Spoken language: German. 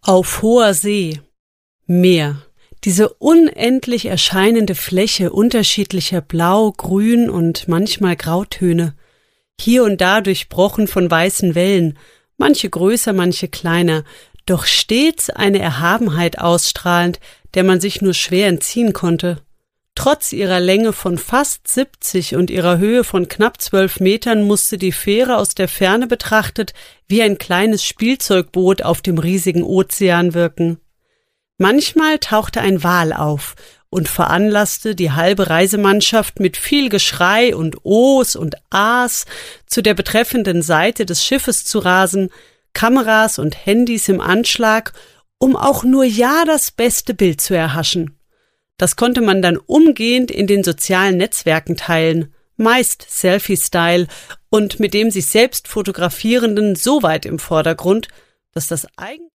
Auf hoher See. Meer. Diese unendlich erscheinende Fläche unterschiedlicher Blau, Grün und manchmal Grautöne. Hier und da durchbrochen von weißen Wellen, manche größer, manche kleiner, doch stets eine Erhabenheit ausstrahlend, der man sich nur schwer entziehen konnte. Trotz ihrer Länge von fast 70 und ihrer Höhe von knapp 12 Metern musste die Fähre aus der Ferne betrachtet wie ein kleines Spielzeugboot auf dem riesigen Ozean wirken. Manchmal tauchte ein Wal auf und veranlasste die halbe Reisemannschaft mit viel Geschrei und Ohs und Ahs zu der betreffenden Seite des Schiffes zu rasen, Kameras und Handys im Anschlag, um auch nur ja das beste Bild zu erhaschen. Das konnte man dann umgehend in den sozialen Netzwerken teilen, meist Selfie-Style und mit dem sich selbst Fotografierenden so weit im Vordergrund, dass das